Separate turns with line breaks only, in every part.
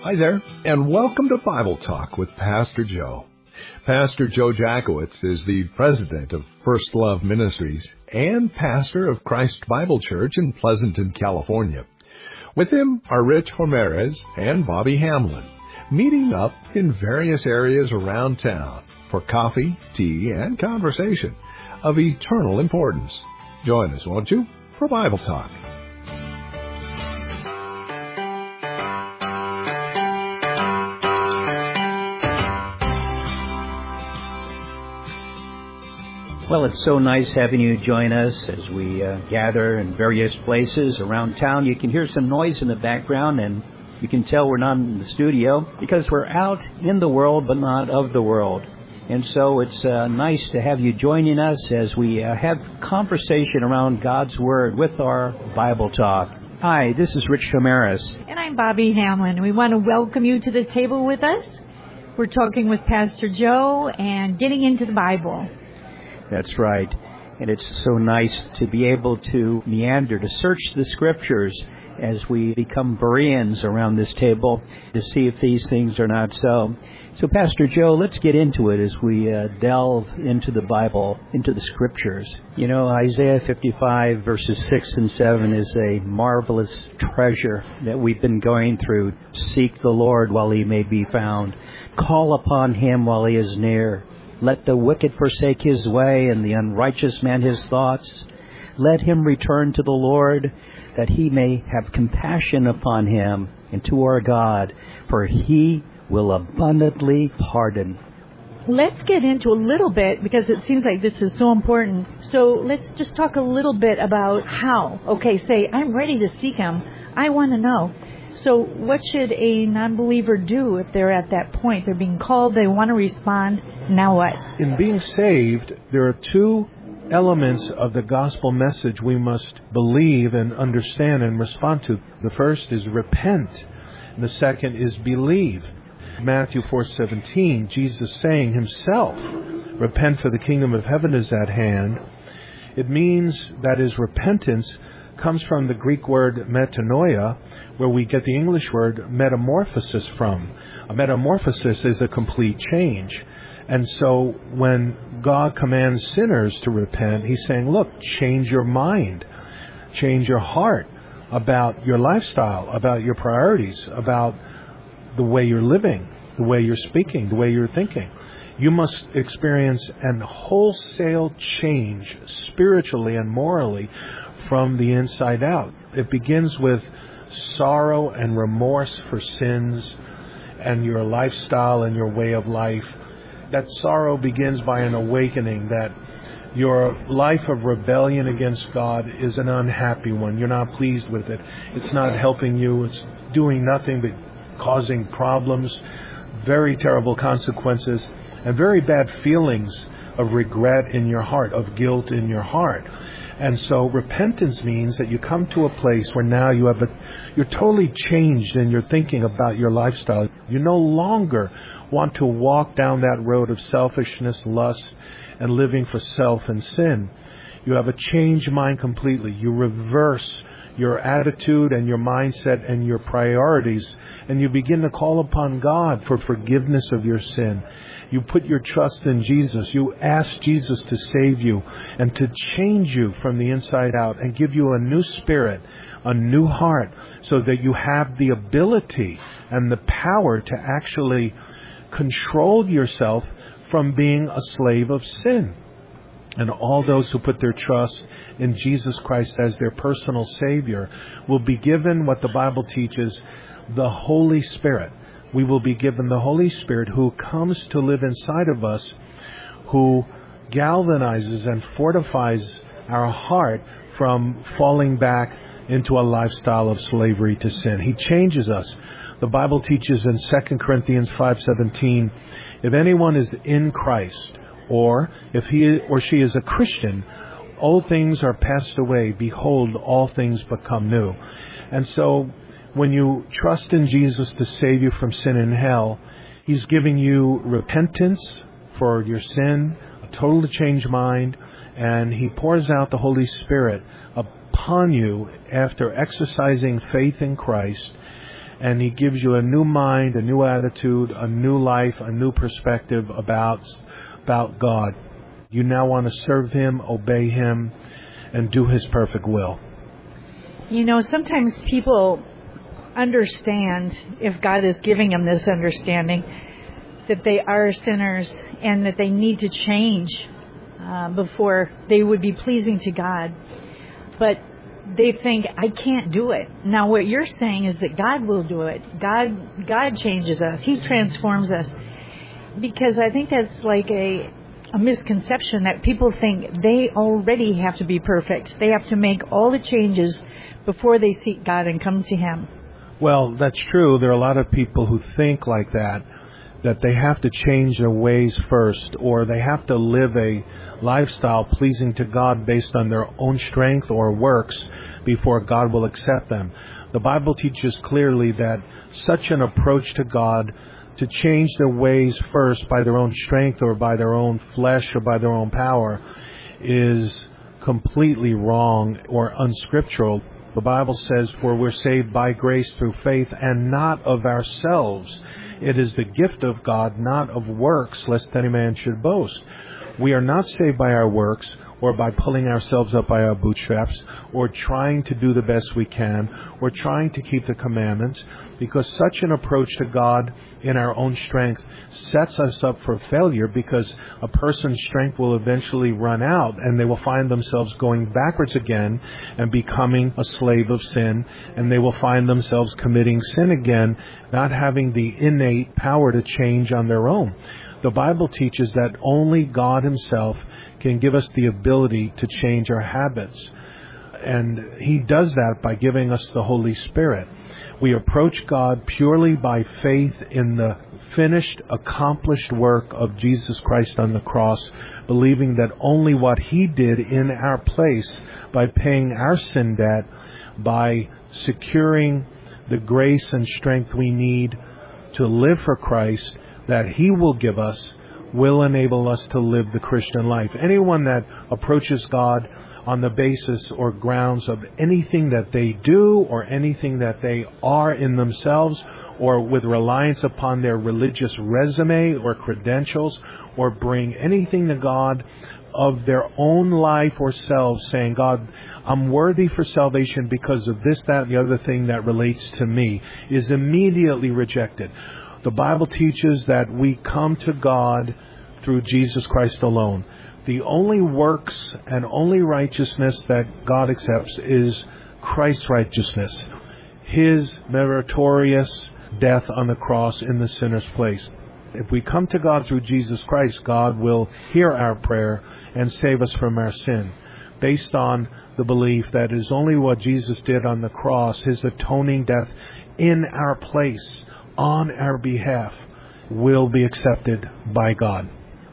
Hi there, and welcome to Bible Talk with Pastor Joe. Pastor Joe Jackowitz is the president of First Love Ministries and pastor of Christ Bible Church in Pleasanton, California. With him are Rich Ramirez and Bobby Hamlin, meeting up in various areas around town for coffee, tea, and conversation of eternal importance. Join us, won't you, for Bible Talk.
Well, it's so nice having you join us as we gather in various places around town. You can hear some noise in the background, and you can tell we're not in the studio because we're out in the world but not of the world. And so it's nice to have you joining us as we have conversation around God's Word with our Bible Talk. Hi, this is Rich Ramirez.
And I'm Bobby Hamlin. We want to welcome you to the table with us. We're talking with Pastor Joe and getting into the Bible.
That's right. And it's so nice to be able to meander, to search the Scriptures as we become Bereans around this table to see if these things are not so. So, Pastor Joe, let's get into it as we delve into the Bible, into the Scriptures. You know, Isaiah 55 verses 6 and 7 is a marvelous treasure that we've been going through. Seek the Lord while he may be found. Call upon him while he is near. Let the wicked forsake his way, and the unrighteous man his thoughts. Let him return to the Lord, that he may have compassion upon him, and to our God, for he will abundantly pardon.
Let's get into a little bit, because it seems like this is so important. So let's just talk a little bit about how. Okay, say, I'm ready to seek him. I want to know. So what should a non-believer do if they're at that point? They're being called, they want to respond. Now what?
In being saved, there are two elements of the gospel message we must believe and understand and respond to. The first is repent, and the second is believe. Matthew 4:17, Jesus saying himself, repent for the kingdom of heaven is at hand. It means that his repentance comes from the Greek word metanoia, where we get the English word metamorphosis from. A metamorphosis is a complete change. And so when God commands sinners to repent, he's saying, look, change your mind, change your heart about your lifestyle, about your priorities, about the way you're living, the way you're speaking, the way you're thinking. You must experience a wholesale change spiritually and morally from the inside out. It begins with sorrow and remorse for sins and your lifestyle and your way of life. That sorrow begins by an awakening that your life of rebellion against God is an unhappy one. You're not pleased with it. It's not helping you. It's doing nothing but causing problems, very terrible consequences, and very bad feelings of regret in your heart, of guilt in your heart. And so repentance means that you come to a place where now you're totally changed in your thinking about your lifestyle. You no longer want to walk down that road of selfishness, lust, and living for self and sin. You have a changed mind completely. You reverse your attitude and your mindset and your priorities, and you begin to call upon God for forgiveness of your sin. You put your trust in Jesus. You ask Jesus to save you and to change you from the inside out and give you a new spirit, a new heart, so that you have the ability and the power to actually control yourself from being a slave of sin. And all those who put their trust in Jesus Christ as their personal Savior will be given what the Bible teaches, the Holy Spirit. We will be given the Holy Spirit who comes to live inside of us, who galvanizes and fortifies our heart from falling back into a lifestyle of slavery to sin. He changes us. The Bible teaches in 2 Corinthians 5:17, if anyone is in Christ, or if he or she is a Christian, old things are passed away. Behold, all things become new. And so when you trust in Jesus to save you from sin and hell, he's giving you repentance for your sin, a total changed mind, and he pours out the Holy Spirit upon you after exercising faith in Christ. and He gives you a new mind, a new attitude, a new life, a new perspective about God. You now want to serve Him, obey Him, and do His perfect will.
You know, sometimes people understand, if God is giving them this understanding, that they are sinners and that they need to change before they would be pleasing to God. But they think, I can't do it. Now, what you're saying is that God will do it. God changes us. He transforms us. Because I think that's like a misconception that people think they already have to be perfect. They have to make all the changes before they seek God and come to Him.
Well, that's true. There are a lot of people who think like that they have to change their ways first, or they have to live a lifestyle pleasing to God based on their own strength or works before God will accept them. The Bible teaches clearly that such an approach to God, to change their ways first by their own strength or by their own flesh or by their own power, is completely wrong or unscriptural. The Bible says, for we're saved by grace through faith and not of ourselves. It is the gift of God, not of works, lest any man should boast. We are not saved by our works or by pulling ourselves up by our bootstraps or trying to do the best we can or trying to keep the commandments, because such an approach to God in our own strength sets us up for failure, because a person's strength will eventually run out and they will find themselves going backwards again and becoming a slave of sin, and they will find themselves committing sin again, not having the innate power to change on their own. The Bible teaches that only God Himself can give us the ability to change our habits. And He does that by giving us the Holy Spirit. We approach God purely by faith in the finished, accomplished work of Jesus Christ on the cross, believing that only what He did in our place, by paying our sin debt, by securing the grace and strength we need to live for Christ, that He will give us, will enable us to live the Christian life. Anyone that approaches God on the basis or grounds of anything that they do or anything that they are in themselves, or with reliance upon their religious resume or credentials, or bring anything to God of their own life or selves, saying, God, I'm worthy for salvation because of this, that, and the other thing that relates to me, is immediately rejected. The Bible teaches that we come to God through Jesus Christ alone. The only works and only righteousness that God accepts is Christ's righteousness, His meritorious death on the cross in the sinner's place. If we come to God through Jesus Christ, God will hear our prayer and save us from our sin, based on the belief that it is only what Jesus did on the cross, His atoning death in our place, on our behalf, will be accepted by God.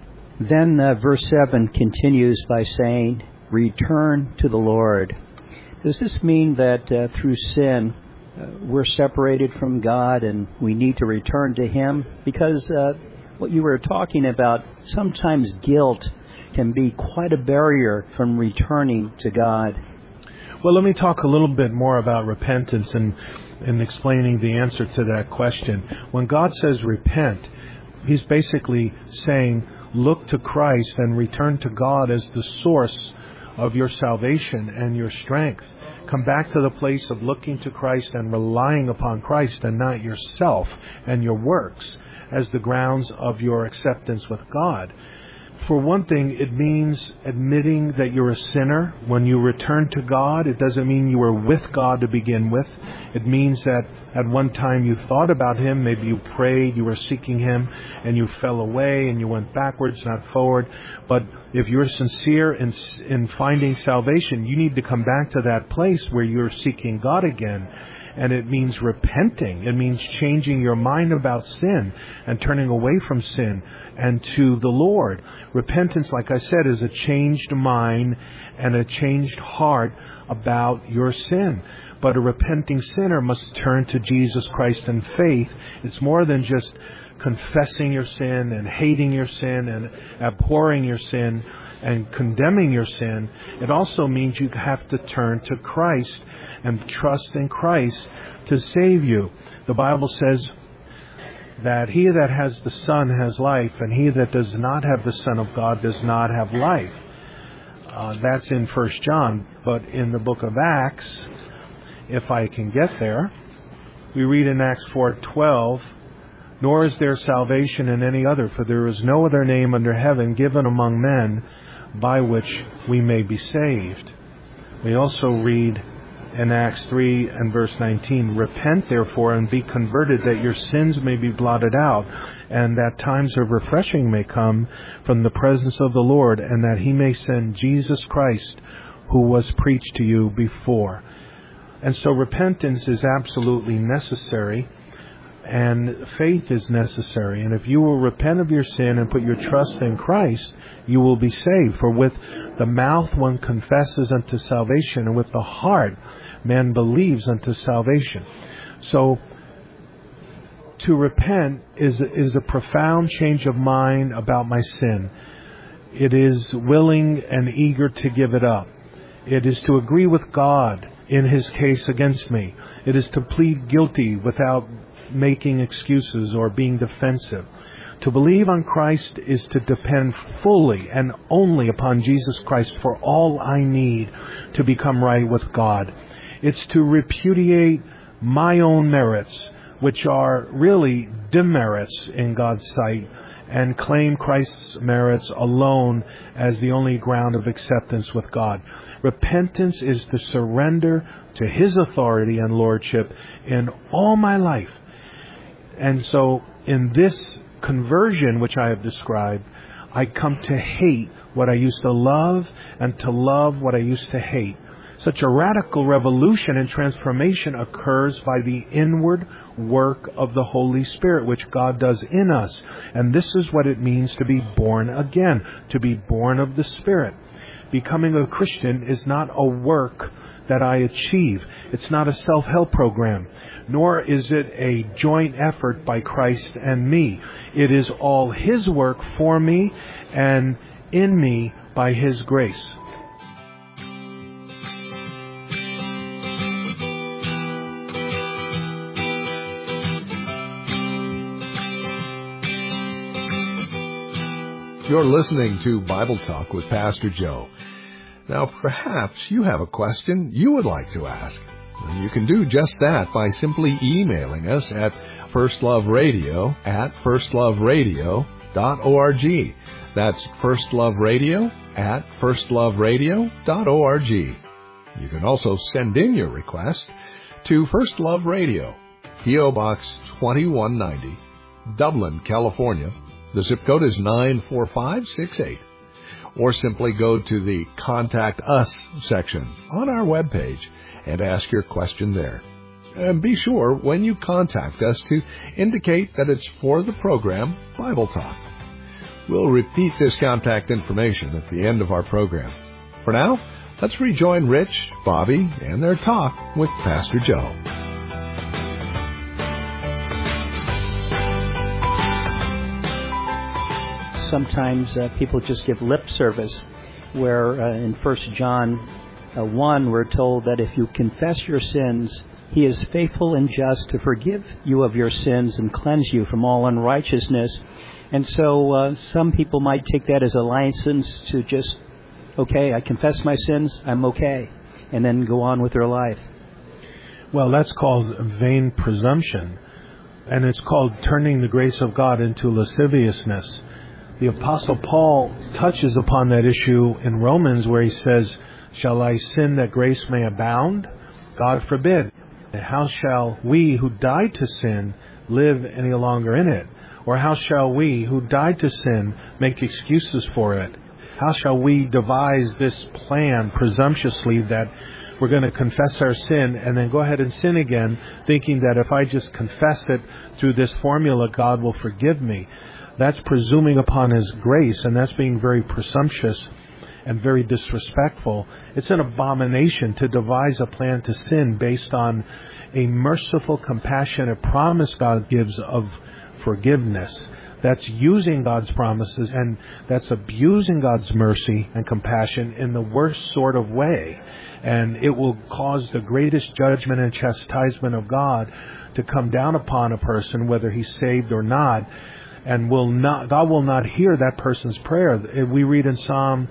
Then verse 7 continues by saying, return to the Lord. Does this mean that through sin we're separated from God and we need to return to Him? Because what you were talking about, sometimes guilt can be quite a barrier from returning to God.
Well, let me talk a little bit more about repentance and explaining the answer to that question. When God says repent, He's basically saying, look to Christ and return to God as the source of your salvation and your strength. Come back to the place of looking to Christ and relying upon Christ and not yourself and your works as the grounds of your acceptance with God. For one thing, it means admitting that you're a sinner. When you return to God, it doesn't mean you were with God to begin with. It means that at one time you thought about Him, maybe you prayed, you were seeking Him, and you fell away and you went backwards, not forward. But if you're sincere in finding salvation, you need to come back to that place where you're seeking God again. And it means repenting. It means changing your mind about sin and turning away from sin and to the Lord. Repentance, like I said, is a changed mind and a changed heart about your sin. But a repenting sinner must turn to Jesus Christ in faith. It's more than just confessing your sin and hating your sin and abhorring your sin. and condemning your sin. It also means you have to turn to Christ and trust in Christ to save you. The Bible says that he that has the Son has life, and he that does not have the Son of God does not have life. That's in 1 John. But in the book of Acts, if I can get there, we read in Acts 4:12, "Nor is there salvation in any other, for there is no other name under heaven given among men by which we may be saved." We also read in Acts 3 and verse 19, "Repent therefore and be converted, that your sins may be blotted out, and that times of refreshing may come from the presence of the Lord, and that he may send Jesus Christ, who was preached to you before." And so repentance is absolutely necessary, and faith is necessary. And if you will repent of your sin and put your trust in Christ, you will be saved. For with the mouth one confesses unto salvation, and with the heart man believes unto salvation. So to repent is a profound change of mind about my sin. It is willing and eager to give it up. It is to agree with God in his case against me. It is to plead guilty without making excuses or being defensive. To believe on Christ is to depend fully and only upon Jesus Christ for all I need to become right with God. It's to repudiate my own merits, which are really demerits in God's sight, and claim Christ's merits alone as the only ground of acceptance with God. Repentance is to surrender to his authority and lordship in all my life. And so in this conversion which I have described, I come to hate what I used to love and to love what I used to hate. Such a radical revolution and transformation occurs by the inward work of the Holy Spirit, which God does in us. And this is what it means to be born again, to be born of the Spirit. Becoming a Christian is not a work that I achieve. It's not a self-help program, nor is it a joint effort by Christ and me. It is all his work for me and in me by his grace.
You're listening to Bible Talk with Pastor Joe. Now, perhaps you have a question you would like to ask. And you can do just that by simply emailing us at firstloveradio@firstloveradio.org. That's firstloveradio@firstloveradio.org. You can also send in your request to First Love Radio, P.O. Box 2190, Dublin, California. The zip code is 94568. Or simply go to the Contact Us section on our webpage and ask your question there. And be sure when you contact us to indicate that it's for the program Bible Talk. We'll repeat this contact information at the end of our program. For now, let's rejoin Rich, Bobby, and their talk with Pastor Joe.
Sometimes people just give lip service, where in 1 John 1 we're told that if you confess your sins, he is faithful and just to forgive you of your sins and cleanse you from all unrighteousness. And so some people might take that as a license to just, okay, I confess my sins, I'm okay, and then go on with their life.
Well, that's called vain presumption, and it's called turning the grace of God into lasciviousness. The Apostle Paul touches upon that issue in Romans, where he says, "Shall I sin that grace may abound? God forbid. How shall we who died to sin live any longer in it? Or how shall we who died to sin make excuses for it? How shall we devise this plan presumptuously that we're going to confess our sin and then go ahead and sin again, thinking that if I just confess it through this formula, God will forgive me?" That's presuming upon his grace, and that's being very presumptuous and very disrespectful. It's an abomination to devise a plan to sin based on a merciful, compassionate promise God gives of forgiveness. That's using God's promises, and that's abusing God's mercy and compassion in the worst sort of way. And it will cause the greatest judgment and chastisement of God to come down upon a person, whether he's saved or not. And God will not hear that person's prayer. We read in Psalm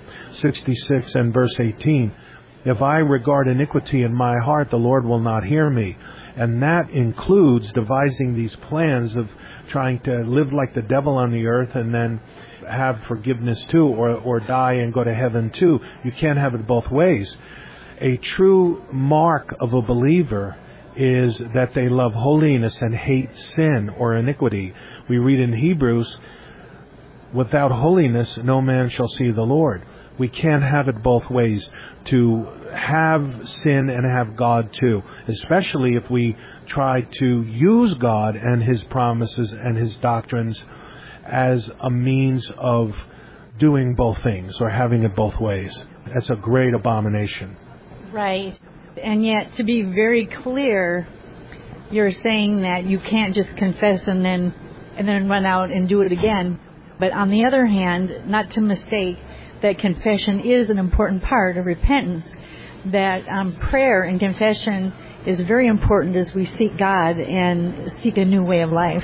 66 and verse 18, if I regard iniquity in my heart, the Lord will not hear me. And that includes devising these plans of trying to live like the devil on the earth and then have forgiveness too, or die and go to heaven too. You can't have it both ways. A true mark of a believer is that they love holiness and hate sin or iniquity. We read in Hebrews, without holiness no man shall see the Lord. We can't have it both ways, to have sin and have God too, especially if we try to use God and His promises and His doctrines as a means of doing both things or having it both ways. That's a great abomination.
Right. And yet, to be very clear, you're saying that you can't just confess and then run out and do it again. But on the other hand, not to mistake that confession is an important part of repentance, that prayer and confession is very important as we seek God and seek a new way of life.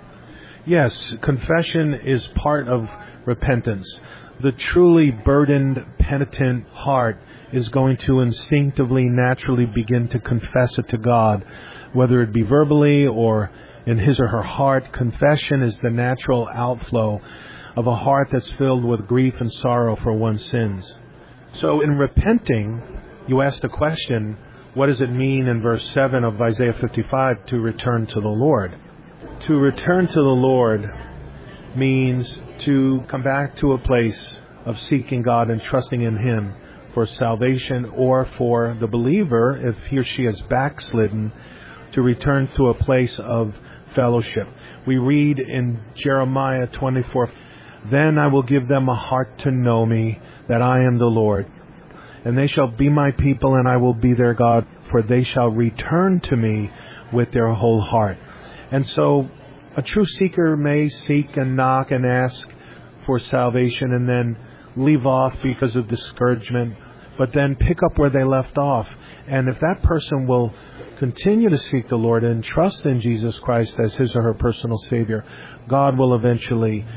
Yes, confession is part of repentance. The truly burdened, penitent heart is going to instinctively, naturally begin to confess it to God, whether it be verbally or in his or her heart. Confession is the natural outflow of a heart that's filled with grief and sorrow for one's sins. So in repenting, you ask the question, what does it mean in verse 7 of Isaiah 55 to return to the Lord? To return to the Lord means to come back to a place of seeking God and trusting in Him for salvation, or for the believer, if he or she has backslidden, to return to a place of fellowship. We read in Jeremiah 24, then I will give them a heart to know me, that I am the Lord. And they shall be my people, and I will be their God, for they shall return to me with their whole heart. And so a true seeker may seek and knock and ask for salvation and then leave off because of discouragement, but then pick up where they left off. And if that person will continue to seek the Lord and trust in Jesus Christ as his or her personal Savior, God will eventually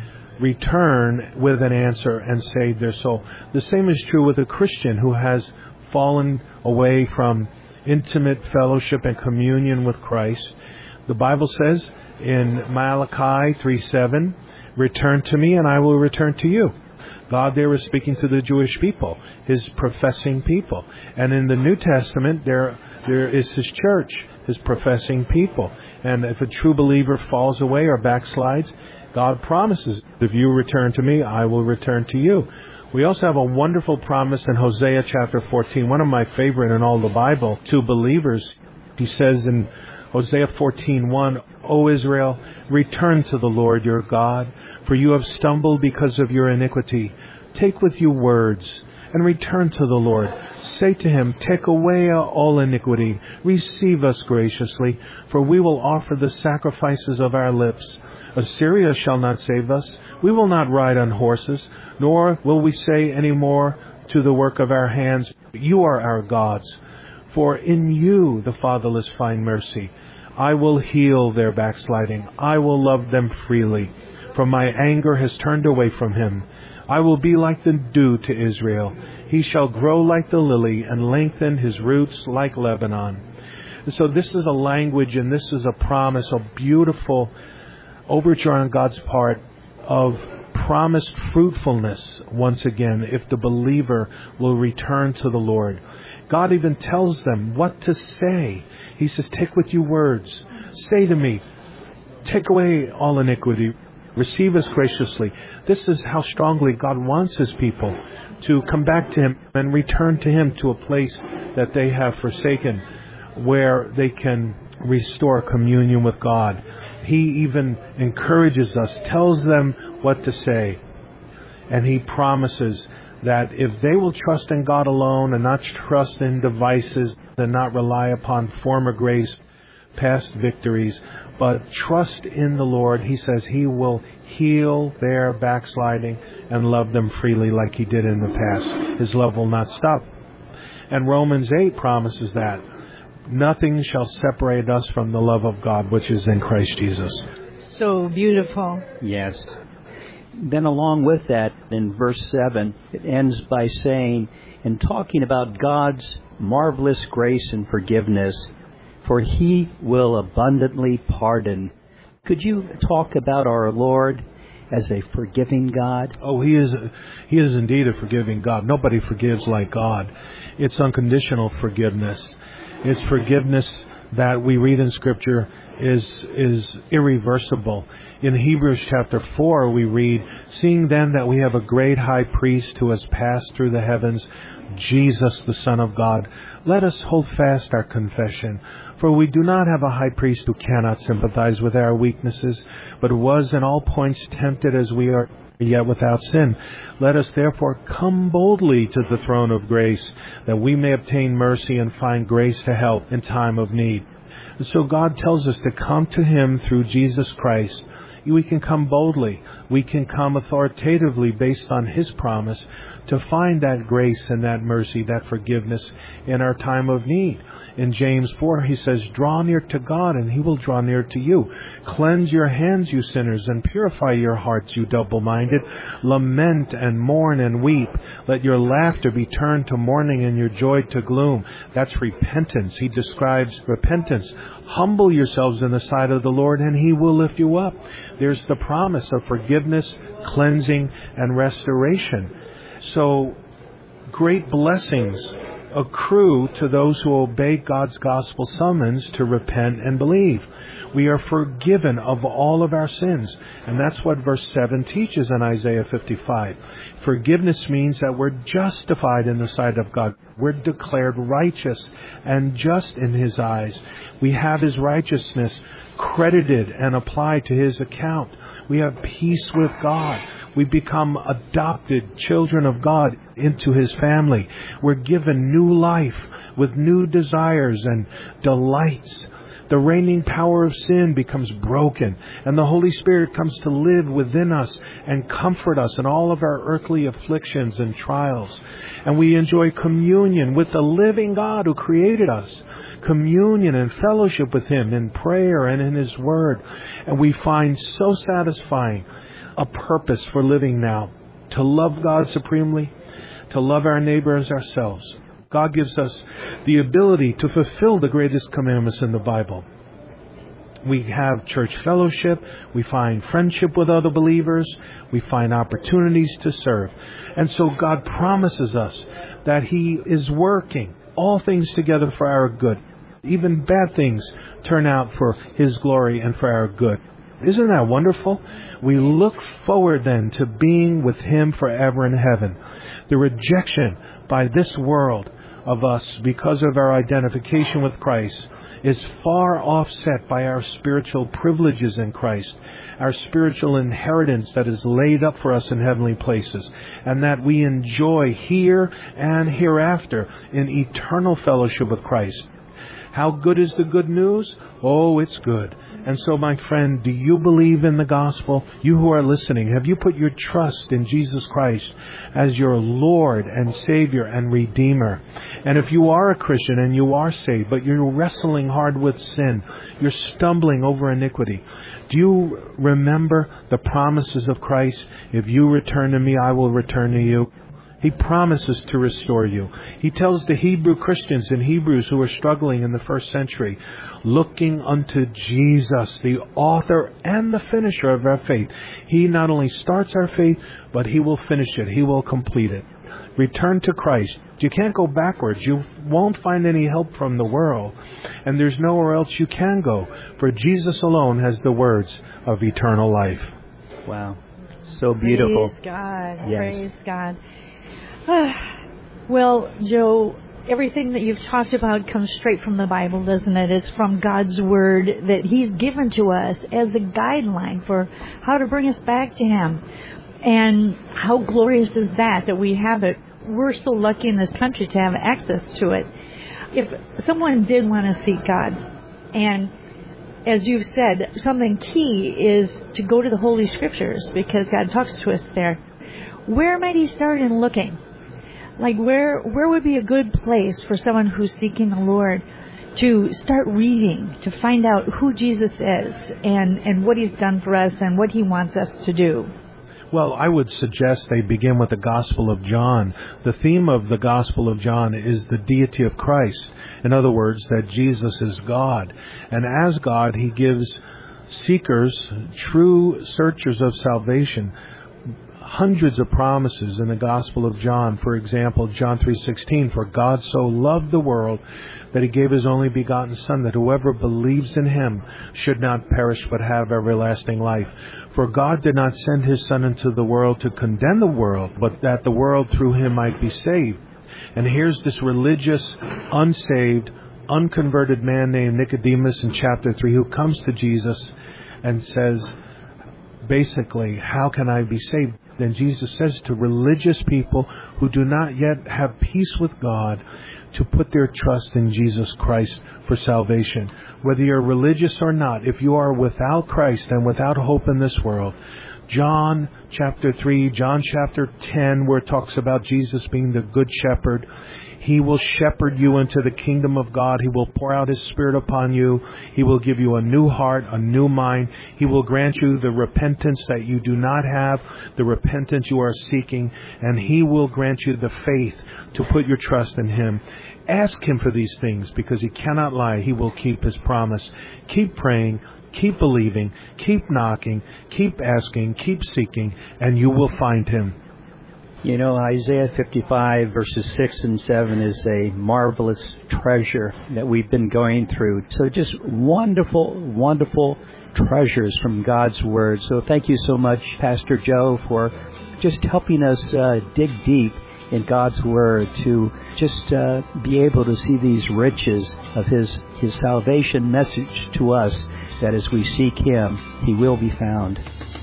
return with an answer and save their soul. The same is true with a Christian who has fallen away from intimate fellowship and communion with Christ. The Bible says in Malachi 3:7, return to me and I will return to you. God there is speaking to the Jewish people, His professing people. And in the New Testament, there is His church, His professing people. And if a true believer falls away or backslides, God promises, if you return to me, I will return to you. We also have a wonderful promise in Hosea chapter 14, one of my favorite in all the Bible, to believers. He says in Hosea 14:1, O Israel, return to the Lord your God, for you have stumbled because of your iniquity. Take with you words and return to the Lord. Say to Him, take away all iniquity. Receive us graciously, for we will offer the sacrifices of our lips. Assyria shall not save us. We will not ride on horses, nor will we say any more to the work of our hands, you are our gods. For in you the fatherless find mercy. I will heal their backsliding. I will love them freely, for my anger has turned away from him. I will be like the dew to Israel. He shall grow like the lily and lengthen his roots like Lebanon. So this is a language and this is a promise, a beautiful overture on God's part of promised fruitfulness once again if the believer will return to the Lord. God even tells them what to say. He says, take with you words. Say to me, take away all iniquity. Receive us graciously. This is how strongly God wants His people to come back to Him and return to Him to a place that they have forsaken, where they can restore communion with God. He even encourages us, tells them what to say. And He promises that if they will trust in God alone and not trust in devices and not rely upon former grace, past victories, but trust in the Lord. He says He will heal their backsliding and love them freely like He did in the past. His love will not stop. And Romans 8 promises that nothing shall separate us from the love of God, which is in Christ Jesus.
So beautiful.
Yes. Then along with that, in verse 7, it ends by saying, in talking about God's marvelous grace and forgiveness, for He will abundantly pardon. Could you talk about our Lord as a forgiving God?
Oh, He is indeed a forgiving God. Nobody forgives like God. It's unconditional forgiveness. It's forgiveness that we read in Scripture is irreversible. In Hebrews chapter 4 we read, seeing then that we have a great high priest who has passed through the heavens, Jesus the Son of God, let us hold fast our confession. For we do not have a high priest who cannot sympathize with our weaknesses, but was in all points tempted as we are, yet without sin. Let us therefore come boldly to the throne of grace, that we may obtain mercy and find grace to help in time of need. And so God tells us to come to Him through Jesus Christ. We can come boldly. We can come authoritatively based on His promise to find that grace and that mercy, that forgiveness in our time of need. In James 4, he says, draw near to God and He will draw near to you. Cleanse your hands, you sinners, and purify your hearts, you double-minded. Lament and mourn and weep. Let your laughter be turned to mourning and your joy to gloom. That's repentance. He describes repentance. Humble yourselves in the sight of the Lord and He will lift you up. There's the promise of forgiveness, cleansing, and restoration. So, great blessings accrue to those who obey God's gospel summons to repent and believe. We are forgiven of all of our sins. And that's what verse 7 teaches in Isaiah 55. Forgiveness means that we're justified in the sight of God. We're declared righteous and just in His eyes. We have His righteousness credited and applied to His account. We have peace with God. We become adopted children of God into His family. We're given new life with new desires and delights. The reigning power of sin becomes broken, and the Holy Spirit comes to live within us and comfort us in all of our earthly afflictions and trials. And we enjoy communion with the living God who created us. Communion and fellowship with Him in prayer and in His Word. And we find so satisfying a purpose for living now, to love God supremely, to love our neighbor as ourselves. God gives us the ability to fulfill the greatest commandments in the Bible. We have church fellowship, we find friendship with other believers, we find opportunities to serve. And so God promises us that He is working all things together for our good. Even bad things turn out for His glory and for our good. Isn't that wonderful? We look forward then to being with Him forever in heaven. The rejection by this world of us because of our identification with Christ is far offset by our spiritual privileges in Christ, our spiritual inheritance that is laid up for us in heavenly places, and that we enjoy here and hereafter in eternal fellowship with Christ. How good is the good news? Oh, it's good. And so, my friend, do you believe in the gospel? You who are listening, have you put your trust in Jesus Christ as your Lord and Savior and Redeemer? And if you are a Christian and you are saved, but you're wrestling hard with sin, you're stumbling over iniquity, do you remember the promises of Christ? If you return to me, I will return to you. He promises to restore you. He tells the Hebrew Christians in Hebrews who were struggling in the first century, looking unto Jesus, the author and the finisher of our faith. He not only starts our faith, but He will finish it. He will complete it. Return to Christ. You can't go backwards. You won't find any help from the world. And there's nowhere else you can go. For Jesus alone has the words of eternal life.
Wow. So beautiful.
Praise God.
Yes.
Praise God. Well, Joe, everything that you've talked about comes straight from the Bible, doesn't it? It's from God's Word that He's given to us as a guideline for how to bring us back to Him. And how glorious is that we have it. We're so lucky in this country to have access to it. If someone did want to seek God, and as you've said, something key is to go to the Holy Scriptures because God talks to us there. Where might he start in looking? Like where would be a good place for someone who's seeking the Lord to start reading, to find out who Jesus is and what he's done for us and what he wants us to do?
Well, I would suggest they begin with the Gospel of John. The theme of the Gospel of John is the deity of Christ. In other words, that Jesus is God. And as God, he gives seekers, true searchers of salvation, hundreds of promises in the Gospel of John. For example, John 3:16, "For God so loved the world that he gave his only begotten Son, that whoever believes in him should not perish but have everlasting life. For God did not send his Son into the world to condemn the world, but that the world through him might be saved." And here's this religious, unsaved, unconverted man named Nicodemus in chapter 3 who comes to Jesus and says, basically, how can I be saved? Then Jesus says to religious people who do not yet have peace with God to put their trust in Jesus Christ for salvation. Whether you're religious or not, if you are without Christ and without hope in this world, John chapter 3, John chapter 10, where it talks about Jesus being the good shepherd, he will shepherd you into the kingdom of God. He will pour out his Spirit upon you. He will give you a new heart, a new mind. He will grant you the repentance that you do not have, the repentance you are seeking, and he will grant you the faith to put your trust in him. Ask him for these things because he cannot lie. He will keep his promise. Keep praying. Keep believing. Keep knocking. Keep asking. Keep seeking, and you will find him.
You know, Isaiah 55 verses 6 and 7 is a marvelous treasure that we've been going through. So just wonderful, wonderful treasures from God's Word. So thank you so much, Pastor Joe, for just helping us dig deep in God's Word to just be able to see these riches of His salvation message to us, that as we seek Him, He will be found.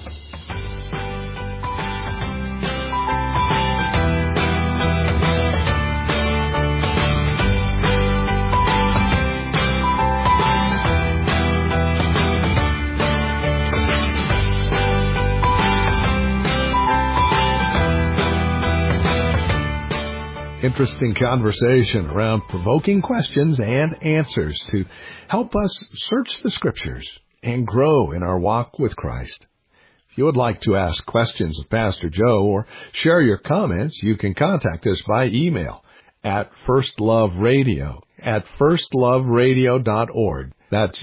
Interesting conversation around provoking questions and answers to help us search the Scriptures and grow in our walk with Christ. If you would like to ask questions of Pastor Joe or share your comments, you can contact us by email at firstloveradio@firstloveradio.org. That's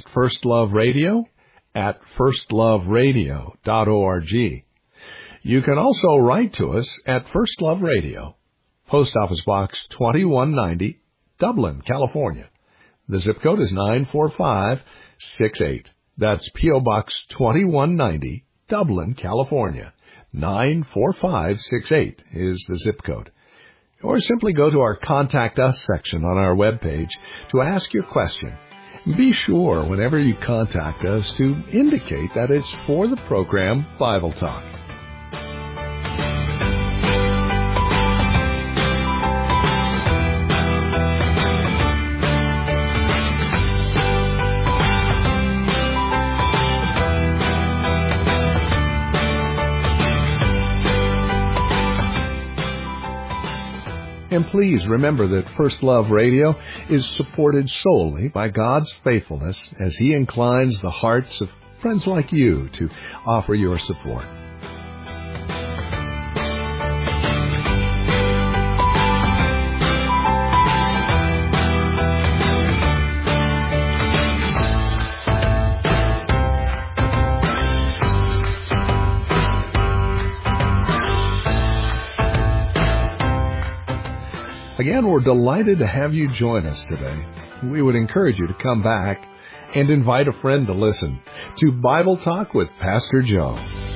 firstloveradio@firstloveradio.org. You can also write to us at First Love Radio, Post Office Box 2190, Dublin, California. The zip code is 94568. That's P.O. Box 2190, Dublin, California. 94568 is the zip code. Or simply go to our Contact Us section on our webpage to ask your question. Be sure whenever you contact us to indicate that it's for the program Bible Talk. And please remember that First Love Radio is supported solely by God's faithfulness as He inclines the hearts of friends like you to offer your support. Again, we're delighted to have you join us today. We would encourage you to come back and invite a friend to listen to Bible Talk with Pastor Joe.